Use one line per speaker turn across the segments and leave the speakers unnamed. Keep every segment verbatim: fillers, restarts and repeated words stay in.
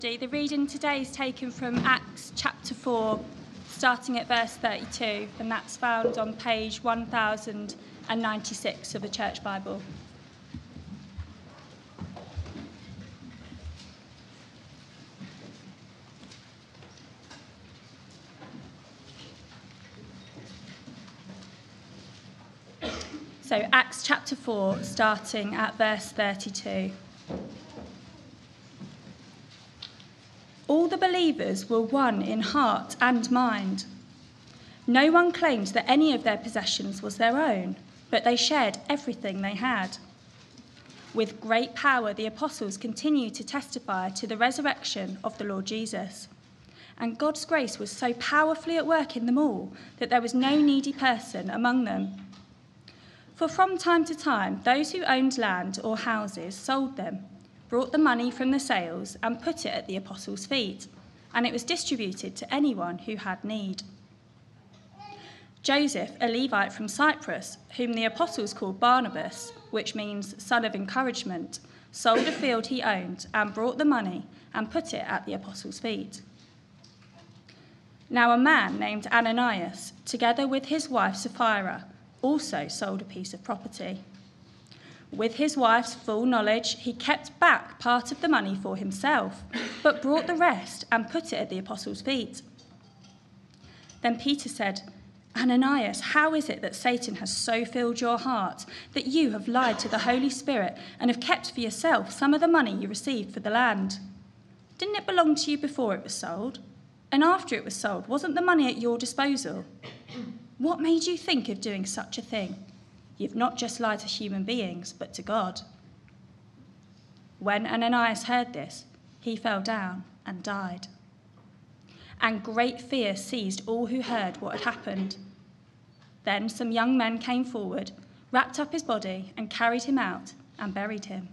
The reading today is taken from Acts chapter four, starting at verse thirty-two, and that's found on page one thousand ninety-six of the Church Bible. So Acts chapter four, starting at verse thirty-two. All the believers were one in heart and mind. No one claimed that any of their possessions was their own, but they shared everything they had. With great power, the apostles continued to testify to the resurrection of the Lord Jesus. And God's grace was so powerfully at work in them all that there was no needy person among them. For from time to time, those who owned land or houses sold them, brought the money from the sales and put it at the apostles' feet, and it was distributed to anyone who had need. Joseph, a Levite from Cyprus, whom the apostles called Barnabas, which means son of encouragement, sold a field he owned and brought the money and put it at the apostles' feet. Now a man named Ananias, together with his wife Sapphira, also sold a piece of property. With his wife's full knowledge, he kept back part of the money for himself, but brought the rest and put it at the apostles' feet. Then Peter said, Ananias, how is it that Satan has so filled your heart that you have lied to the Holy Spirit and have kept for yourself some of the money you received for the land? Didn't it belong to you before it was sold? And after it was sold, wasn't the money at your disposal? What made you think of doing such a thing? You've not just lied to human beings, but to God. When Ananias heard this, he fell down and died. And great fear seized all who heard what had happened. Then some young men came forward, wrapped up his body, and carried him out and buried him.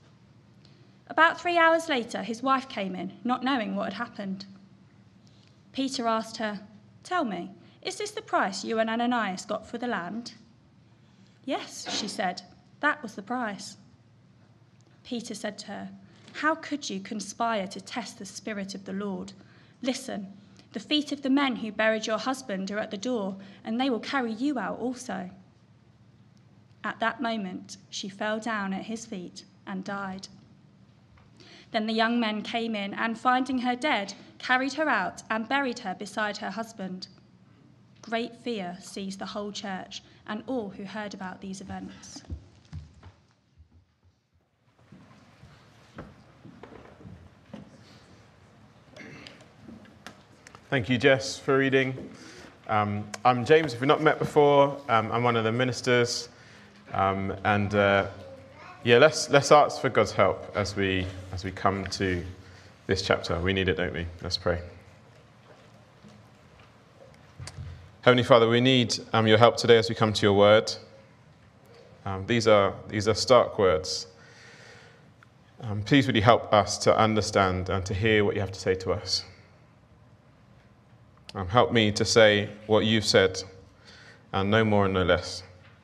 About three hours later, his wife came in, not knowing what had happened. Peter asked her, "Tell me, is this the price you and Ananias got for the land?" "Yes," she said, "that was the price." Peter said to her, "How could you conspire to test the Spirit of the Lord? Listen, the feet of the men who buried your husband are at the door, and they will carry you out also." At that moment, she fell down at his feet and died. Then the young men came in and, finding her dead, carried her out and buried her beside her husband. Great fear seized the whole church and all who heard about these events.
Thank you, Jess, for reading. Um, I'm James. If we've not met before, um, I'm one of the ministers. Um, and uh, yeah, let's let's ask for God's help as we as we come to this chapter. We need it, don't we? Let's pray. Heavenly Father, we need um, your help today as we come to your word. Um, these are these are stark words. Um, please would you help us to understand and to hear what you have to say to us. Um, help me to say what you've said, and no more and no less.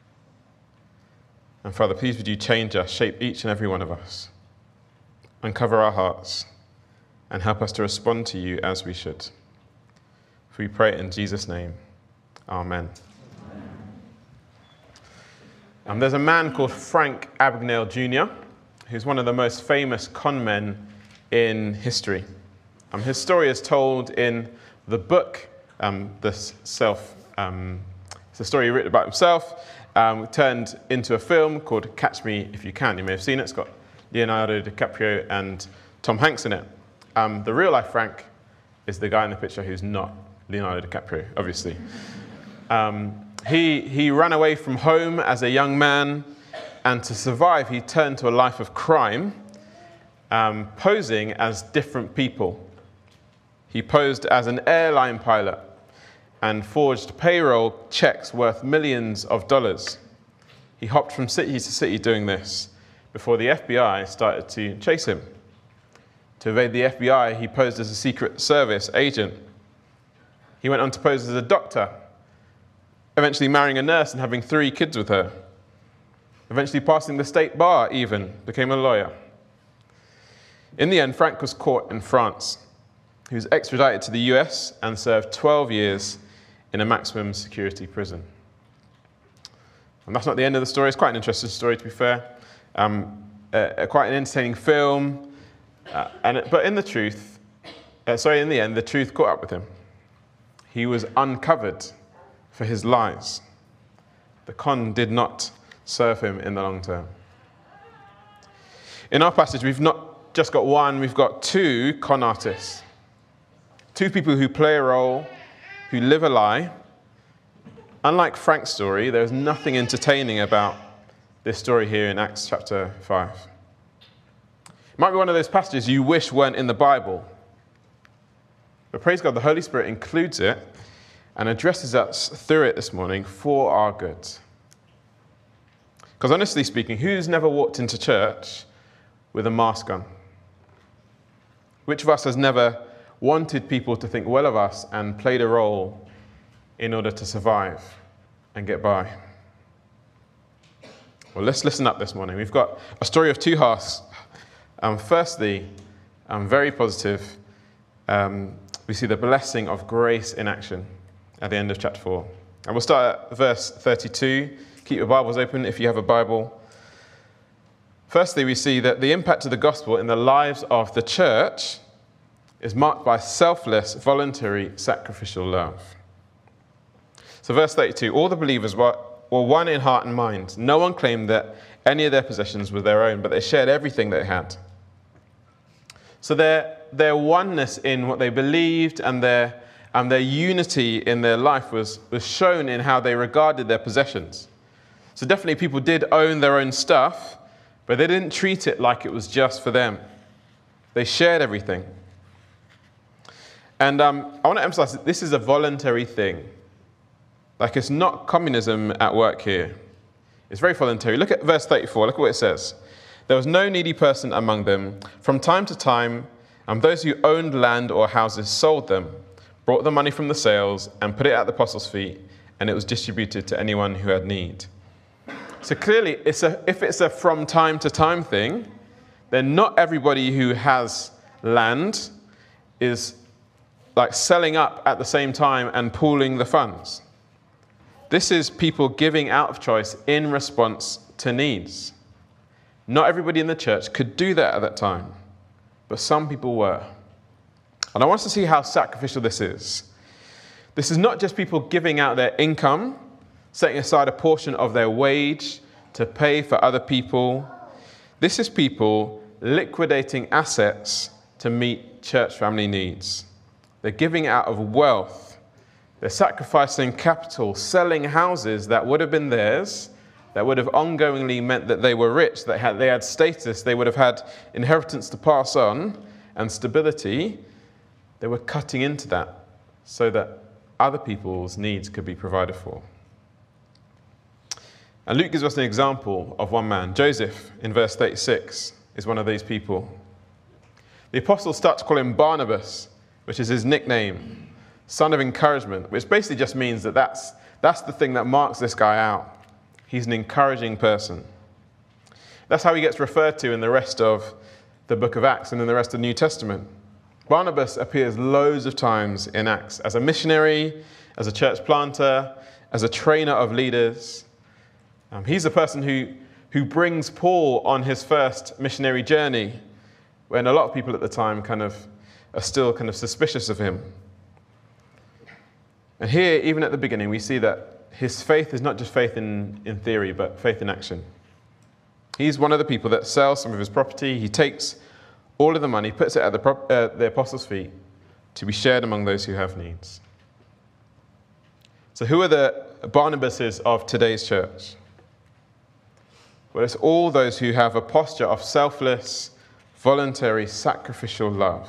And Father, please would you change us, shape each and every one of us, uncover our hearts, and help us to respond to you as we should. For we pray it in Jesus' name. Amen. Um, there's a man called Frank Abagnale Junior, who's one of the most famous con men in history. Um, his story is told in the book, um, the self. Um, it's a story he wrote about himself, um, turned into a film called Catch Me If You Can. You may have seen it. It's got Leonardo DiCaprio and Tom Hanks in it. Um, the real life Frank is the guy in the picture who's not Leonardo DiCaprio, obviously. Um, he, he ran away from home as a young man, and to survive, he turned to a life of crime, um, posing as different people. He posed as an airline pilot and forged payroll checks worth millions of dollars. He hopped from city to city doing this before the F B I started to chase him. To evade the F B I, he posed as a Secret Service agent. He went on to pose as a doctor, eventually marrying a nurse and having three kids with her. Eventually passing the state bar even, became a lawyer. In the end, Frank was caught in France. He was extradited to the U S and served twelve years in a maximum security prison. And that's not the end of the story. It's quite an interesting story, to be fair. Um, uh, quite an entertaining film. Uh, and it, but in the truth, uh, sorry, in the end, the truth caught up with him. He was uncovered for his lies. The con did not serve him in the long term. In our passage, we've not just got one, we've got two con artists. Two people who play a role, who live a lie. Unlike Frank's story, there's nothing entertaining about this story here in Acts chapter five. It might be one of those passages you wish weren't in the Bible. But praise God, the Holy Spirit includes it and addresses us through it this morning for our good. Because honestly speaking, who's never walked into church with a mask on? Which of us has never wanted people to think well of us and played a role in order to survive and get by? Well, let's listen up this morning. We've got a story of two halves. Um, firstly, um, very positive, um, we see the blessing of grace in action at the end of chapter four. And we'll start at verse thirty-two. Keep your Bibles open if you have a Bible. Firstly, we see that the impact of the gospel in the lives of the church is marked by selfless, voluntary, sacrificial love. So verse thirty-two, all the believers were, were one in heart and mind. No one claimed that any of their possessions were their own, but they shared everything they had. So their, their oneness in what they believed and their, and their unity in their life was, was shown in how they regarded their possessions. So definitely people did own their own stuff, but they didn't treat it like it was just for them. They shared everything. And um, I want to emphasize that this is a voluntary thing. Like, it's not communism at work here. It's very voluntary. Look at verse thirty-four. Look at what it says. There was no needy person among them. From time to time, and those who owned land or houses sold them, brought the money from the sales, and put it at the apostles' feet, and it was distributed to anyone who had need. So clearly, it's a, if it's a from time to time thing, then not everybody who has land is like selling up at the same time and pooling the funds. This is people giving out of choice in response to needs. Not everybody in the church could do that at that time, but some people were. And I want us to see how sacrificial this is. This is not just people giving out their income, setting aside a portion of their wage to pay for other people. This is people liquidating assets to meet church family needs. They're giving out of wealth. They're sacrificing capital, selling houses that would have been theirs, that would have ongoingly meant that they were rich, that had, they had status, they would have had inheritance to pass on and stability. They were cutting into that so that other people's needs could be provided for. And Luke gives us an example of one man. Joseph, in verse thirty-six, is one of these people. The apostles start to call him Barnabas, which is his nickname, son of encouragement, which basically just means that that's, that's the thing that marks this guy out. He's an encouraging person. That's how he gets referred to in the rest of the book of Acts and in the rest of the New Testament. Barnabas appears loads of times in Acts as a missionary, as a church planter, as a trainer of leaders. Um, he's the person who, who brings Paul on his first missionary journey, when a lot of people at the time kind of are still kind of suspicious of him. And here, even at the beginning, we see that his faith is not just faith in, in theory, but faith in action. He's one of the people that sells some of his property. He takes all of the money, puts it at the, uh, the apostles' feet to be shared among those who have needs. So who are the Barnabases of today's church? Well, it's all those who have a posture of selfless, voluntary, sacrificial love.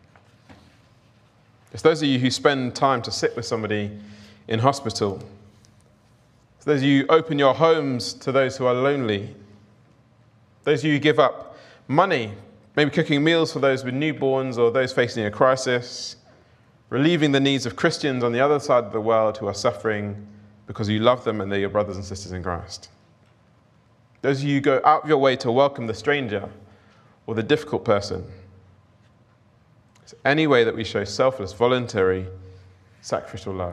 It's those of you who spend time to sit with somebody in hospital. It's those of you who open your homes to those who are lonely. Those of you who give up money, maybe cooking meals for those with newborns or those facing a crisis, relieving the needs of Christians on the other side of the world who are suffering because you love them and they're your brothers and sisters in Christ. Those of you who go out of your way to welcome the stranger or the difficult person It's any way that we show selfless, voluntary, sacrificial love.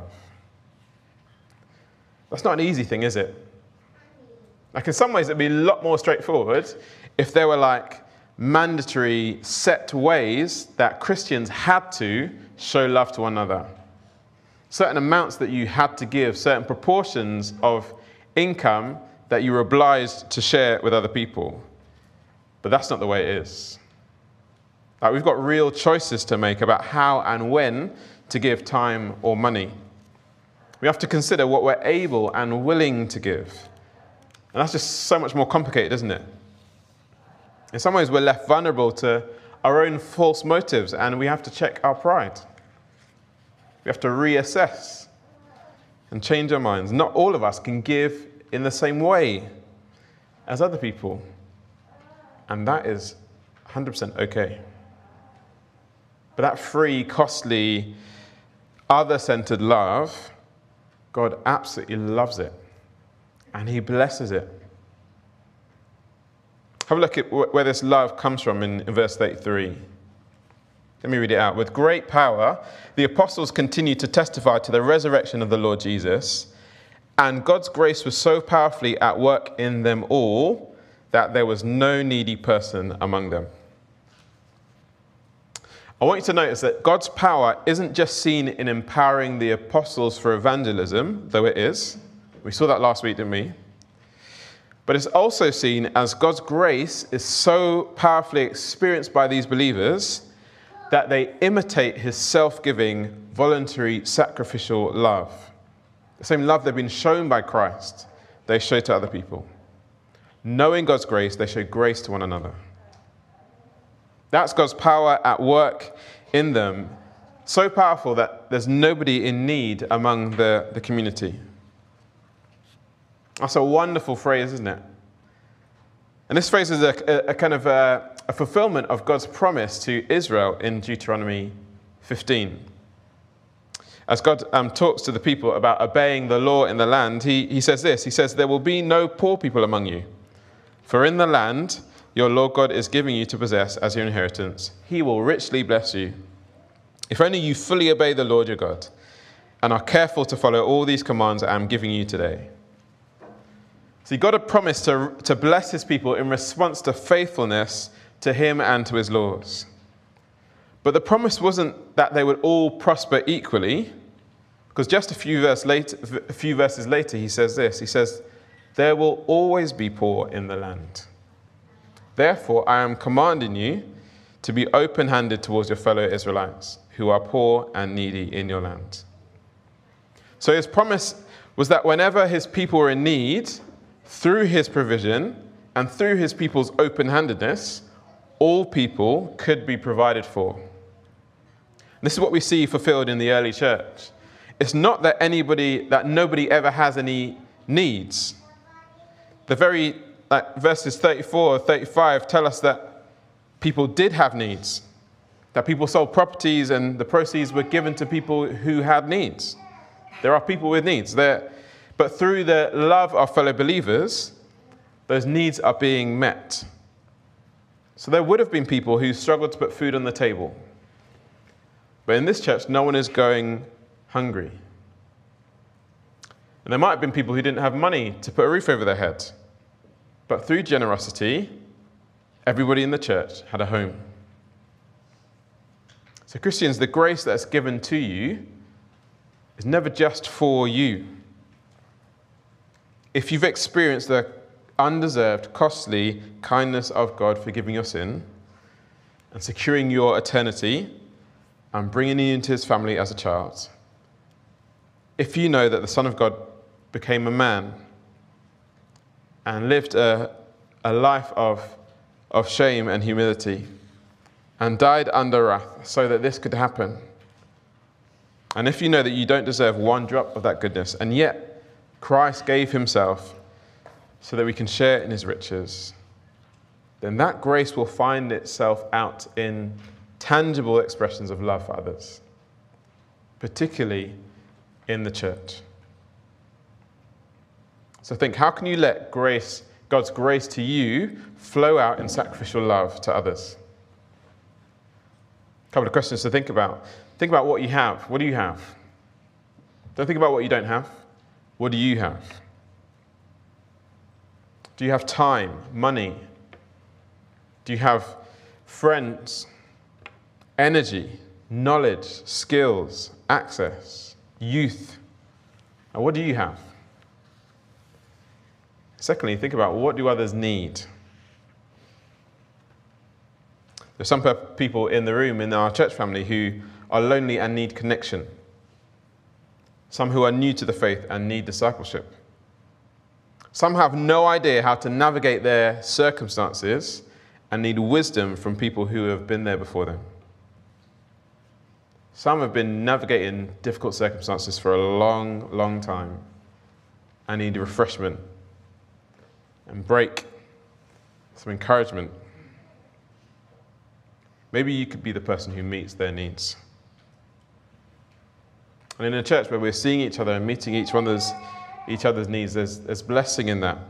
That's not an easy thing, is it? Like in some ways it'd be a lot more straightforward if there were like mandatory set ways that Christians had to show love to one another. Certain amounts that you had to give, certain proportions of income that you were obliged to share with other people. But that's not the way it is. Like we've got real choices to make about how and when to give time or money. We have to consider what we're able and willing to give. And that's just so much more complicated, isn't it? In some ways, we're left vulnerable to our own false motives, and we have to check our pride. We have to reassess and change our minds. Not all of us can give in the same way as other people. And that is one hundred percent okay. But that free, costly, other-centered love, God absolutely loves it. And he blesses it. Have a look at where this love comes from in, in verse thirty-three. Let me read it out. With great power, the apostles continued to testify to the resurrection of the Lord Jesus, and God's grace was so powerfully at work in them all that there was no needy person among them. I want you to notice that God's power isn't just seen in empowering the apostles for evangelism, though it is. We saw that last week, didn't we? But it's also seen as God's grace is so powerfully experienced by these believers that they imitate his self-giving, voluntary, sacrificial love. The same love they've been shown by Christ, they show to other people. Knowing God's grace, they show grace to one another. That's God's power at work in them, so powerful that there's nobody in need among the, the community. That's a wonderful phrase, isn't it? And this phrase is a, a, a kind of a, a fulfillment of God's promise to Israel in Deuteronomy fifteen. As God um, talks to the people about obeying the law in the land, he, he says this. He says, there will be no poor people among you. For in the land your Lord God is giving you to possess as your inheritance, he will richly bless you. If only you fully obey the Lord your God and are careful to follow all these commands I am giving you today. See, God had promised to, to bless his people in response to faithfulness to him and to his laws. But the promise wasn't that they would all prosper equally, because just a few, verse later, a few verses later he says this. He says, there will always be poor in the land. Therefore, I am commanding you to be open-handed towards your fellow Israelites who are poor and needy in your land. So his promise was that whenever his people were in need, through his provision and through his people's open-handedness, all people could be provided for. This is what we see fulfilled in the early church. It's not that anybody, that nobody ever has any needs. The very like, verses thirty-four or thirty-five tell us that people did have needs, that people sold properties and the proceeds were given to people who had needs. There are people with needs there. But through the love of fellow believers, those needs are being met. So there would have been people who struggled to put food on the table. But in this church, no one is going hungry. And there might have been people who didn't have money to put a roof over their head. But through generosity, everybody in the church had a home. So Christians, the grace that's given to you is never just for you. If you've experienced the undeserved, costly kindness of God forgiving your sin and securing your eternity and bringing you into his family as a child, if you know that the Son of God became a man and lived a, a life of, of shame and humility and died under wrath so that this could happen, and if you know that you don't deserve one drop of that goodness, and yet Christ gave himself so that we can share in his riches, then that grace will find itself out in tangible expressions of love for others, particularly in the church. So think, how can you let grace, God's grace to you, flow out in sacrificial love to others? A couple of questions to think about. Think about what you have. What do you have? Don't think about what you don't have. What do you have? Do you have time, money? Do you have friends, energy, knowledge, skills, access, youth? And what do you have? Secondly, think about what do others need? There's some people in the room in our church family who are lonely and need connection. Some who are new to the faith and need discipleship. Some have no idea how to navigate their circumstances and need wisdom from people who have been there before them. Some have been navigating difficult circumstances for a long, long time and need refreshment and break, some encouragement. Maybe you could be the person who meets their needs. And in a church where we're seeing each other and meeting each other's, each other's needs, there's, there's blessing in that.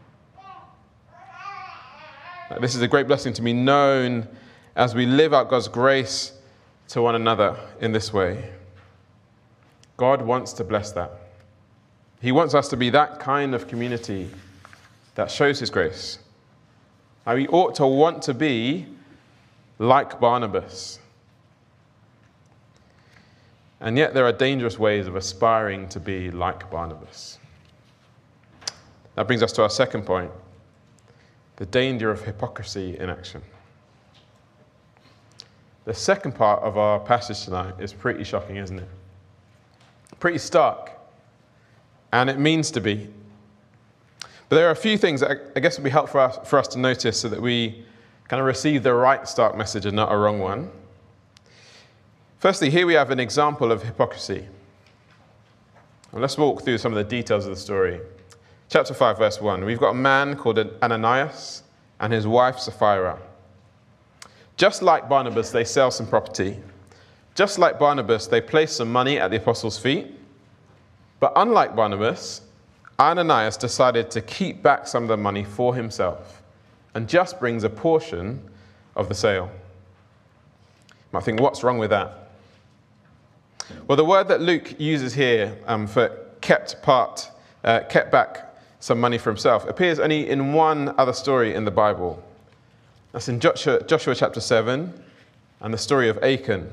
This is a great blessing to be known as we live out God's grace to one another in this way. God wants to bless that. He wants us to be that kind of community that shows his grace. Now, we ought to want to be like Barnabas. And yet there are dangerous ways of aspiring to be like Barnabas. That brings us to our second point, the danger of hypocrisy in action. The second part of our passage tonight is pretty shocking, isn't it? Pretty stark. And it means to be. But there are a few things that I guess would be helpful for us, for us to notice so that we kind of receive the right stark message and not a wrong one. Firstly, here we have an example of hypocrisy. And let's walk through some of the details of the story. Chapter five, verse one. We've got a man called Ananias and his wife Sapphira. Just like Barnabas, they sell some property. Just like Barnabas, they place some money at the apostles' feet. But unlike Barnabas, Ananias decided to keep back some of the money for himself and just brings a portion of the sale. You might think, what's wrong with that? Well, the word that Luke uses here um, for kept part, uh, kept back some money for himself, appears only in one other story in the Bible. That's in Joshua, Joshua chapter seven and the story of Achan.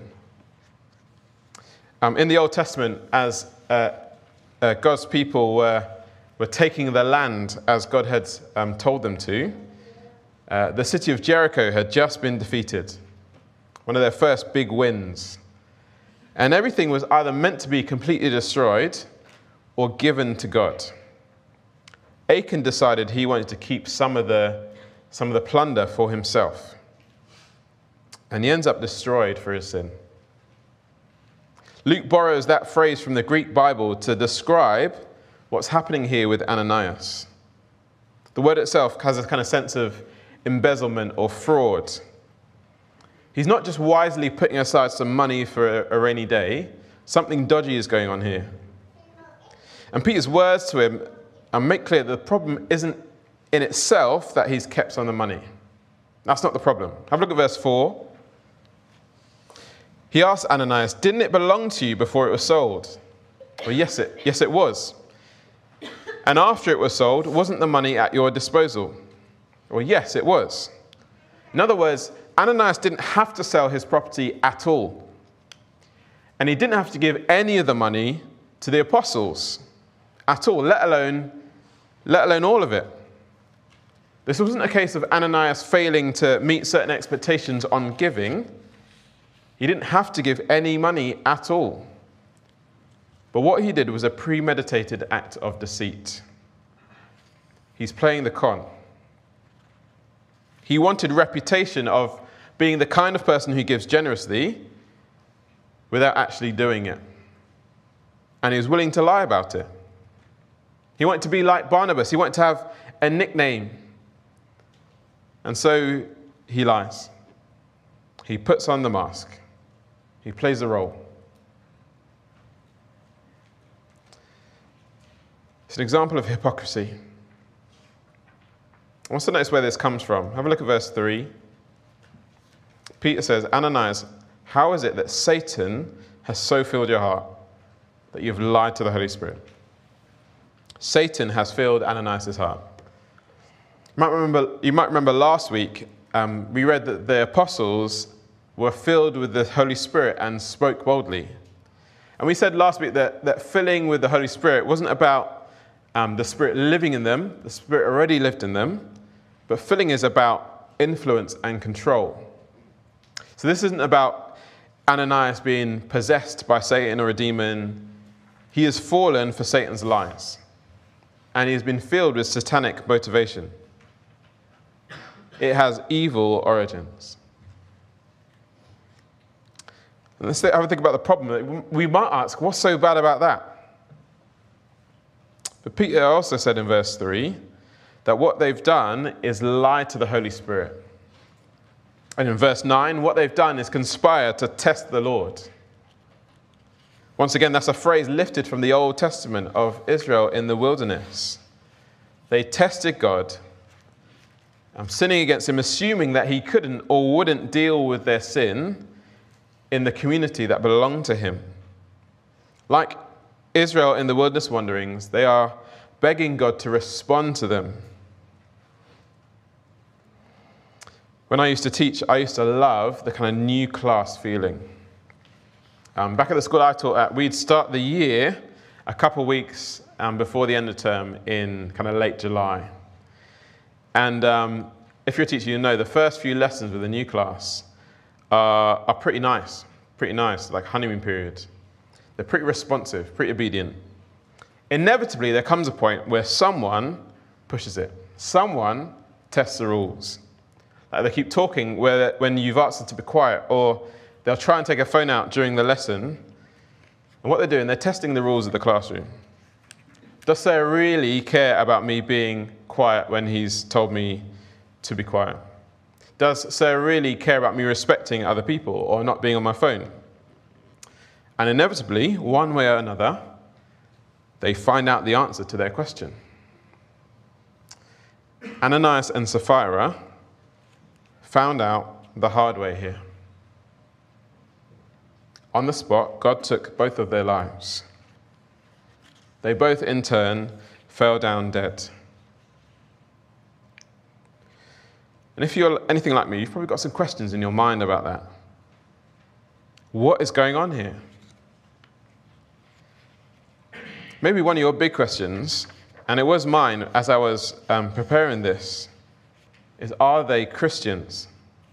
Um, in the Old Testament, as uh, uh, God's people were, were taking the land as God had um, told them to, uh, the city of Jericho had just been defeated, one of their first big wins. And everything was either meant to be completely destroyed or given to God. Achan decided he wanted to keep some of the, some of the plunder for himself. And he ends up destroyed for his sin. Luke borrows that phrase from the Greek Bible to describe what's happening here with Ananias. The word itself has a kind of sense of embezzlement or fraud. He's not just wisely putting aside some money for a, a rainy day. Something dodgy is going on here. And Peter's words to him and make clear that the problem isn't in itself that he's kept some of the money. That's not the problem. Have a look at verse four. He asked Ananias, "Didn't it belong to you before it was sold?" Well, yes, it, yes, it was. "And after it was sold, wasn't the money at your disposal?" Well, yes, it was. In other words, Ananias didn't have to sell his property at all. And he didn't have to give any of the money to the apostles at all, let alone, let alone all of it. This wasn't a case of Ananias failing to meet certain expectations on giving. He didn't have to give any money at all. But what he did was a premeditated act of deceit. He's playing the con. He wanted reputation of being the kind of person who gives generously without actually doing it. And he was willing to lie about it. He wanted to be like Barnabas. He wanted to have a nickname. And so he lies. He puts on the mask. He plays the role. It's an example of hypocrisy. I want to notice where this comes from. Have a look at verse three. Peter says, "Ananias, How is it that Satan has so filled your heart that you've lied to the Holy Spirit? Satan has filled Ananias' heart. You might remember, you might remember last week, um, we read that the apostles were filled with the Holy Spirit and spoke boldly. And we said last week that, that filling with the Holy Spirit wasn't about um, the Spirit living in them. The Spirit already lived in them. But filling is about influence and control. So this isn't about Ananias being possessed by Satan or a demon. He has fallen for Satan's lies. And he has been filled with satanic motivation. It has evil origins. And let's have a think about the problem. We might ask, what's so bad about that? But Peter also said in verse three that what they've done is lie to the Holy Spirit. And in verse nine, what they've done is conspire to test the Lord. Once again, that's a phrase lifted from the Old Testament of Israel in the wilderness. They tested God, um, sinning against him, assuming that he couldn't or wouldn't deal with their sin in the community that belonged to him. Like Israel in the wilderness wanderings, they are begging God to respond to them. When I used to teach, I used to love the kind of new class feeling. Um, back at the school I taught at, we'd start the year a couple of weeks um, before the end of term in kind of late July. And um, if you're a teacher, you know the first few lessons with the new class Uh, are pretty nice, pretty nice, like honeymoon period. They're pretty responsive, pretty obedient. Inevitably, there comes a point where someone pushes it. Someone tests the rules. Like they keep talking where, when you've asked them to be quiet, or they'll try and take a phone out during the lesson. And what they're doing, they're testing the rules of the classroom. Does Sarah really care about me being quiet when he's told me to be quiet? Does Sarah really care about me respecting other people or not being on my phone? And inevitably, one way or another, they find out the answer to their question. Ananias and Sapphira found out the hard way here. On the spot, God took both of their lives. They both, in turn, fell down dead. And if you're anything like me, you've probably got some questions in your mind about that. What is going on here? Maybe one of your big questions, and it was mine as I was um, preparing this, is are they Christians?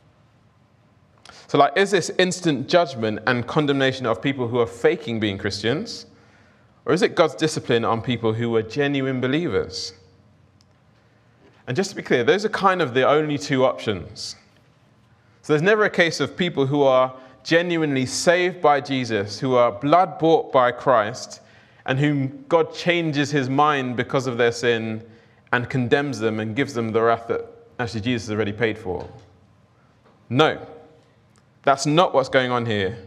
So like, is this instant judgment and condemnation of people who are faking being Christians? Or is it God's discipline on people who are genuine believers? And just to be clear, those are kind of the only two options. So there's never a case of people who are genuinely saved by Jesus, who are blood bought by Christ, and whom God changes his mind because of their sin and condemns them and gives them the wrath that actually Jesus has already paid for. No, that's not what's going on here.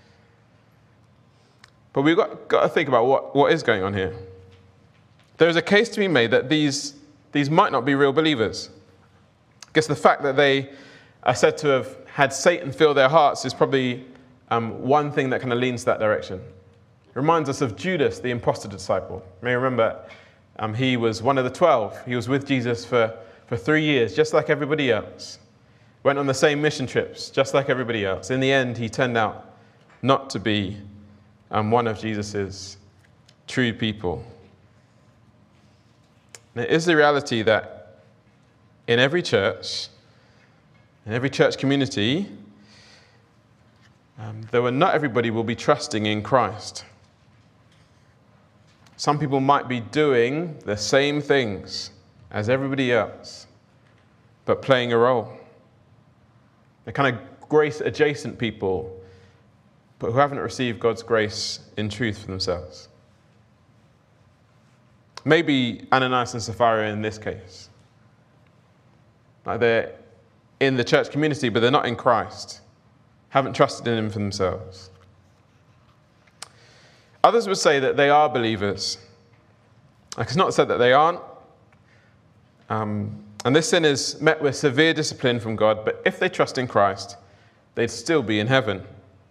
But we've got, got to think about what, what is going on here. There is a case to be made that these These might not be real believers. I guess the fact that they are said to have had Satan fill their hearts is probably um, one thing that kind of leans that direction. It reminds us of Judas, the imposter disciple. You may remember um, he was one of the twelve. He was with Jesus for, for three years, just like everybody else. Went on the same mission trips, just like everybody else. In the end, he turned out not to be um, one of Jesus's true people. And it is the reality that in every church, in every church community, um, though not everybody will be trusting in Christ. Some people might be doing the same things as everybody else, but playing a role. They're kind of grace-adjacent people, but who haven't received God's grace in truth for themselves. Maybe Ananias and Sapphira in this case. Like they're in the church community, but they're not in Christ. Haven't trusted in him for themselves. Others would say that they are believers. Like it's not said that they aren't. Um, and this sin is met with severe discipline from God, but if they trust in Christ, they'd still be in heaven.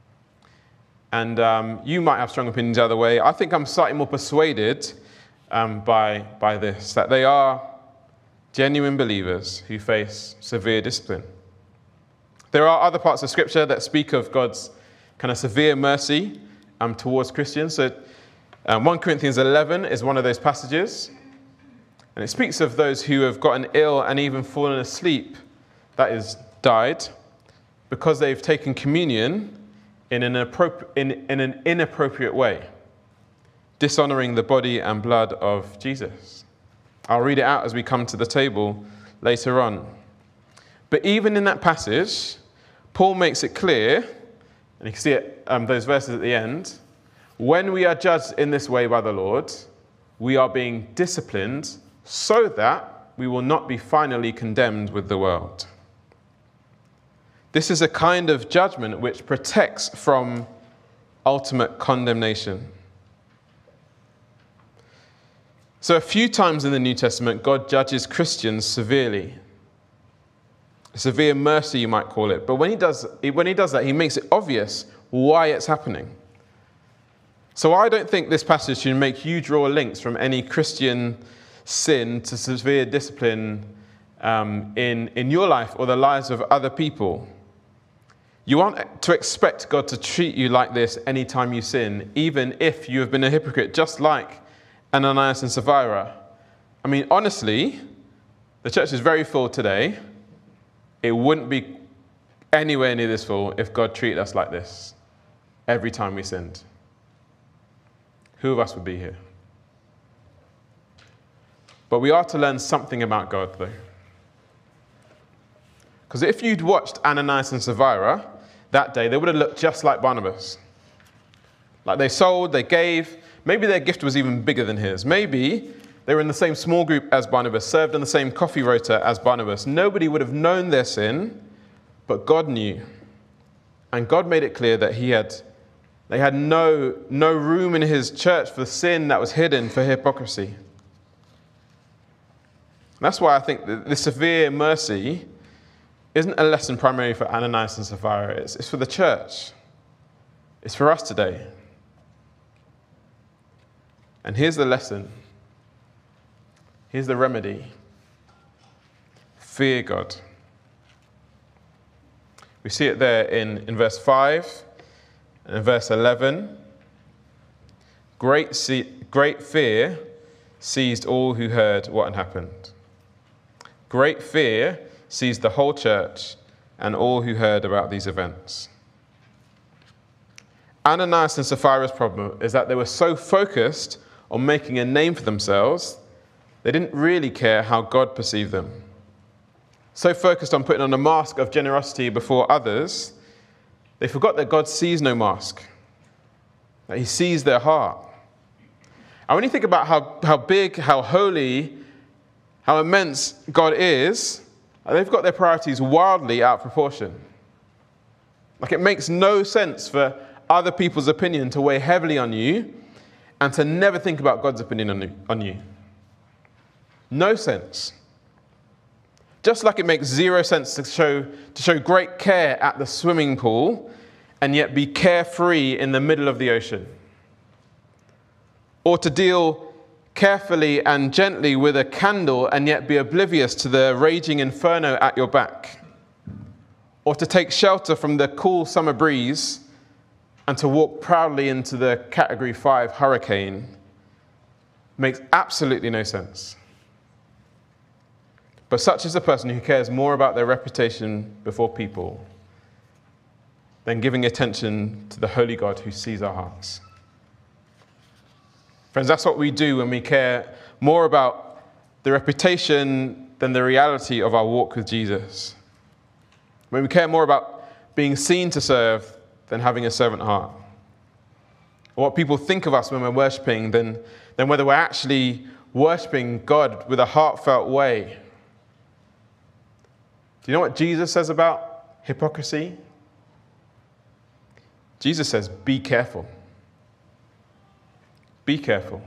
And um, you might have strong opinions the other way. I think I'm slightly more persuaded um, by, by this, that they are genuine believers who face severe discipline. There are other parts of Scripture that speak of God's kind of severe mercy um, towards Christians. So um, First Corinthians eleven is one of those passages. And it speaks of those who have gotten ill and even fallen asleep, that is, died, because they've taken communion in an, appropri- in, in an inappropriate way, dishonoring the body and blood of Jesus. I'll read it out as we come to the table later on. But even in that passage, Paul makes it clear, and you can see it, um, those verses at the end, when we are judged in this way by the Lord, we are being disciplined so that we will not be finally condemned with the world. This is a kind of judgment which protects from ultimate condemnation. So a few times in the New Testament, God judges Christians severely. Severe mercy, you might call it. But when he does, when he does that, he makes it obvious why it's happening. So I don't think this passage should make you draw links from any Christian sin to severe discipline um, in, in your life or the lives of other people. You aren't to expect God to treat you like this anytime you sin, even if you have been a hypocrite, just like Ananias and Sapphira. I mean, honestly, the church is very full today. It wouldn't be anywhere near this full if God treated us like this every time we sinned. Who of us would be here? But we are to learn something about God, though. Because if you'd watched Ananias and Sapphira that day, they would have looked just like Barnabas. Like they sold, they gave. Maybe their gift was even bigger than his. Maybe they were in the same small group as Barnabas, served on the same coffee rota as Barnabas. Nobody would have known their sin, but God knew. And God made it clear that he had, they had no, no room in his church for sin that was hidden, for hypocrisy. That's why I think that the severe mercy isn't a lesson primarily for Ananias and Sapphira. It's, it's for the church. It's for us today. And here's the lesson. Here's the remedy. Fear God. We see it there in, in verse five and in verse eleven. Great, see, great fear seized all who heard what had happened. Great fear seized the whole church and all who heard about these events. Ananias and Sapphira's problem is that they were so focused on making a name for themselves, they didn't really care how God perceived them. So focused on putting on a mask of generosity before others, they forgot that God sees no mask, that he sees their heart. And when you think about how, how big, how holy, how immense God is, they've got their priorities wildly out of proportion. Like it makes no sense for other people's opinion to weigh heavily on you and to never think about God's opinion on you. On you. No sense. Just like it makes zero sense to show, to show great care at the swimming pool and yet be carefree in the middle of the ocean. Or to deal carefully and gently with a candle and yet be oblivious to the raging inferno at your back. Or to take shelter from the cool summer breeze and to walk proudly into the category five hurricane makes absolutely no sense. But such is a person who cares more about their reputation before people than giving attention to the holy God who sees our hearts. Friends, that's what we do when we care more about the reputation than the reality of our walk with Jesus. When we care more about being seen to serve than having a servant heart. Or what people think of us when we're worshipping than, than whether we're actually worshipping God with a heartfelt way. Do you know what Jesus says about hypocrisy? Jesus says, be careful. Be careful.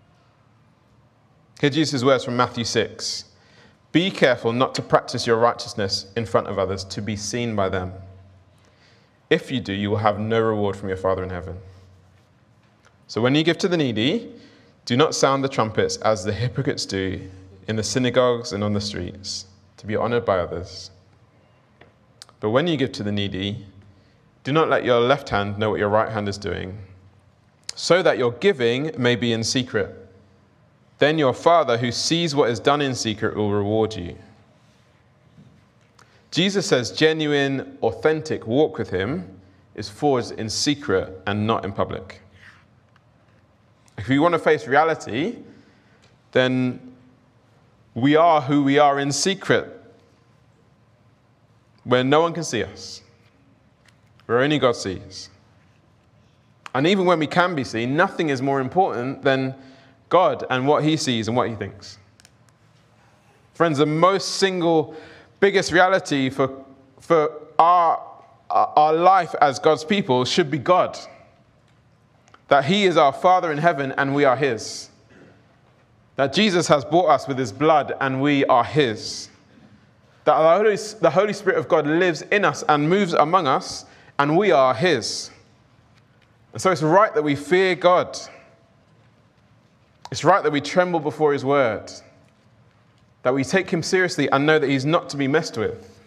Hear Jesus' words from Matthew six. Be careful not to practice your righteousness in front of others to be seen by them. If you do, you will have no reward from your Father in heaven. So when you give to the needy, do not sound the trumpets as the hypocrites do in the synagogues and on the streets, to be honored by others. But when you give to the needy, do not let your left hand know what your right hand is doing, so that your giving may be in secret. Then your Father who sees what is done in secret will reward you. Jesus says genuine, authentic walk with him is forged in secret and not in public. If we want to face reality, then we are who we are in secret, where no one can see us, where only God sees. And even when we can be seen, nothing is more important than God and what he sees and what he thinks. Friends, the most single, biggest reality for, for our, our life as God's people should be God. That he is our Father in heaven and we are his. That Jesus has bought us with his blood and we are his. That the Holy, the Holy Spirit of God lives in us and moves among us and we are his. And so it's right that we fear God. It's right that we tremble before his word. That we take him seriously and know that he's not to be messed with.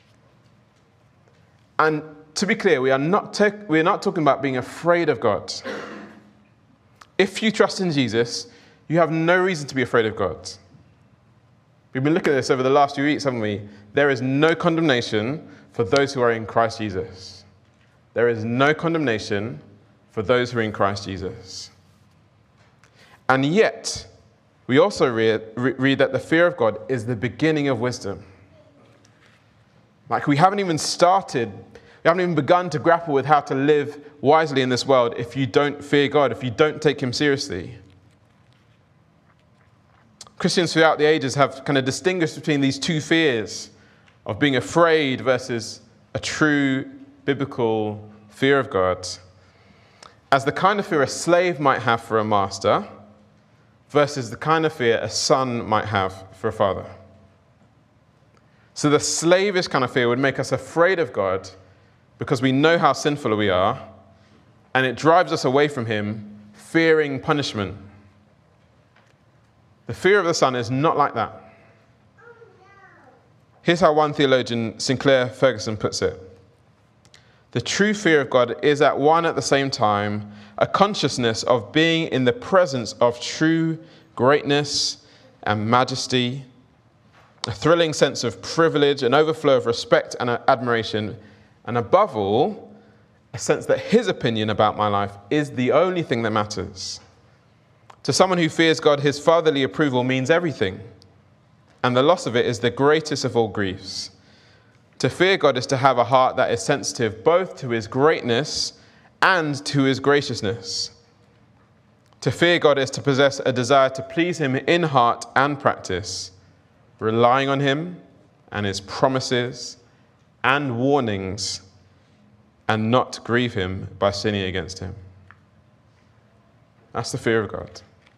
And to be clear, we are not, ta- we are not talking about being afraid of God. If you trust in Jesus, you have no reason to be afraid of God. We've been looking at this over the last few weeks, haven't we? There is no condemnation for those who are in Christ Jesus. There is no condemnation for those who are in Christ Jesus. And yet, we also read, read that the fear of God is the beginning of wisdom. Like we haven't even started, we haven't even begun to grapple with how to live wisely in this world if you don't fear God, if you don't take him seriously. Christians throughout the ages have kind of distinguished between these two fears of being afraid versus a true biblical fear of God as the kind of fear a slave might have for a master versus the kind of fear a son might have for a father. So the slavish kind of fear would make us afraid of God because we know how sinful we are, and it drives us away from him, fearing punishment. The fear of the Son is not like that. Here's how one theologian, Sinclair Ferguson, puts it. The true fear of God is at one at the same time a consciousness of being in the presence of true greatness and majesty, a thrilling sense of privilege, an overflow of respect and admiration, and above all, a sense that his opinion about my life is the only thing that matters. To someone who fears God, his fatherly approval means everything, and the loss of it is the greatest of all griefs. To fear God is to have a heart that is sensitive both to his greatness and to his graciousness. To fear God is to possess a desire to please him in heart and practice, relying on him and his promises and warnings, and not grieve him by sinning against him. That's the fear of God.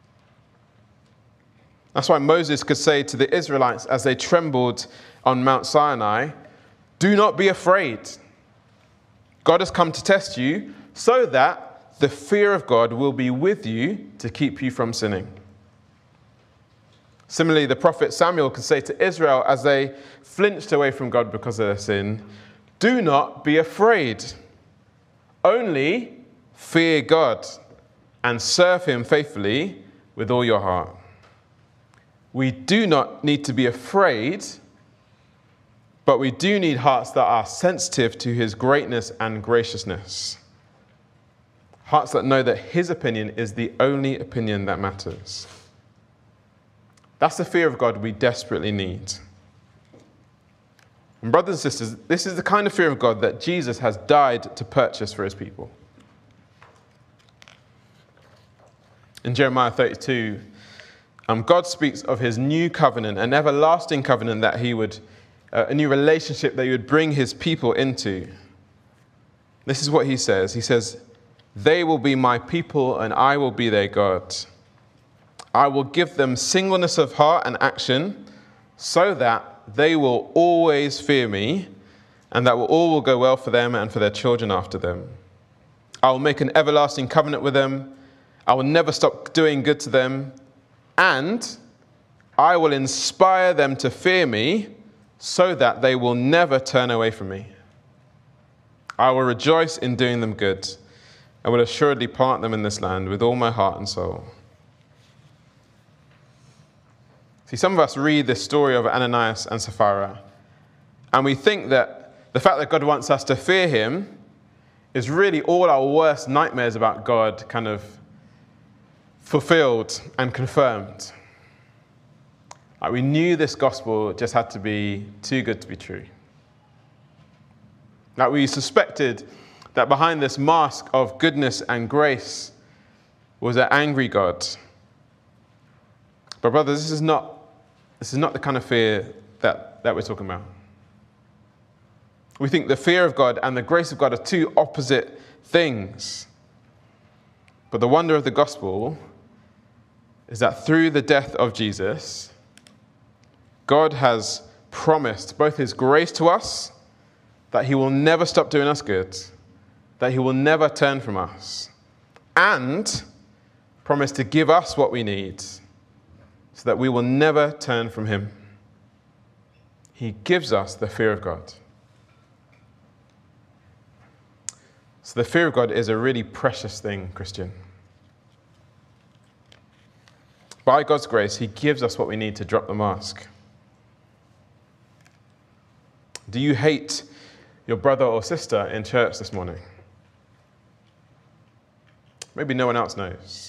That's why Moses could say to the Israelites as they trembled on Mount Sinai, do not be afraid. God has come to test you so that the fear of God will be with you to keep you from sinning. Similarly, the prophet Samuel could say to Israel as they flinched away from God because of their sin, do not be afraid. Only fear God and serve him faithfully with all your heart. We do not need to be afraid, but we do need hearts that are sensitive to his greatness and graciousness. Hearts that know that his opinion is the only opinion that matters. That's the fear of God we desperately need. And brothers and sisters, this is the kind of fear of God that Jesus has died to purchase for his people. In Jeremiah thirty-two, um, God speaks of his new covenant, an everlasting covenant that he would, uh, a new relationship that he would bring his people into. This is what he says. He says, they will be my people and I will be their God. I will give them singleness of heart and action so that they will always fear me and that will, all will go well for them and for their children after them. I will make an everlasting covenant with them. I will never stop doing good to them, and I will inspire them to fear me so that they will never turn away from me. I will rejoice in doing them good and will assuredly plant them in this land with all my heart and soul. See, some of us read this story of Ananias and Sapphira, and we think that the fact that God wants us to fear him is really all our worst nightmares about God kind of fulfilled and confirmed. Like we knew this gospel just had to be too good to be true. Like we suspected that behind this mask of goodness and grace was an angry God. But brothers, this is not this is not the kind of fear that, that we're talking about. We think the fear of God and the grace of God are two opposite things. But the wonder of the gospel is that through the death of Jesus, God has promised both his grace to us, that he will never stop doing us good, that he will never turn from us, and promised to give us what we need so that we will never turn from him. He gives us the fear of God. So the fear of God is a really precious thing, Christian. By God's grace, he gives us what we need to drop the mask. Do you hate your brother or sister in church this morning? Maybe no one else knows.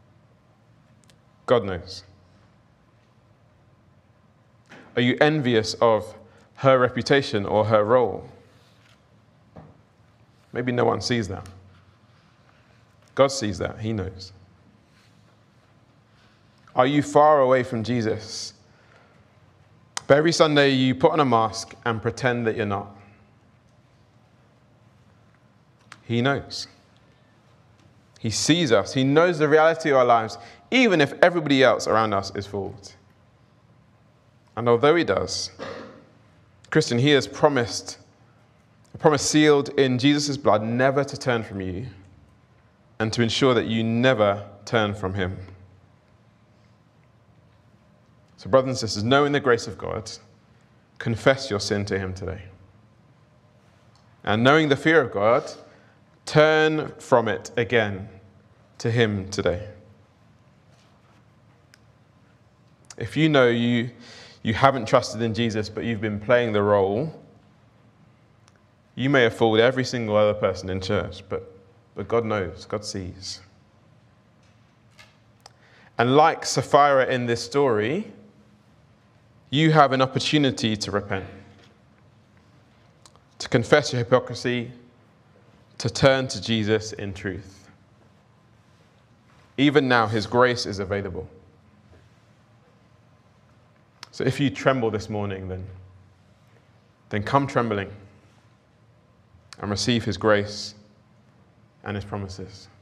God knows. Are you envious of her reputation or her role? Maybe no one sees that. God sees that. He knows. Are you far away from Jesus? But every Sunday you put on a mask and pretend that you're not. He knows. He sees us. He knows the reality of our lives, even if everybody else around us is fooled. And although he does, Christian, he has promised, a promise sealed in Jesus' blood, never to turn from you and to ensure that you never turn from him. So brothers and sisters, knowing the grace of God, confess your sin to him today. And knowing the fear of God, turn from it again to him today. If you know you, you haven't trusted in Jesus, but you've been playing the role, you may have fooled every single other person in church, but, but God knows, God sees. And like Sapphira in this story, you have an opportunity to repent, to confess your hypocrisy, to turn to Jesus in truth. Even now, his grace is available. So if you tremble this morning, then, then come trembling and receive his grace and his promises.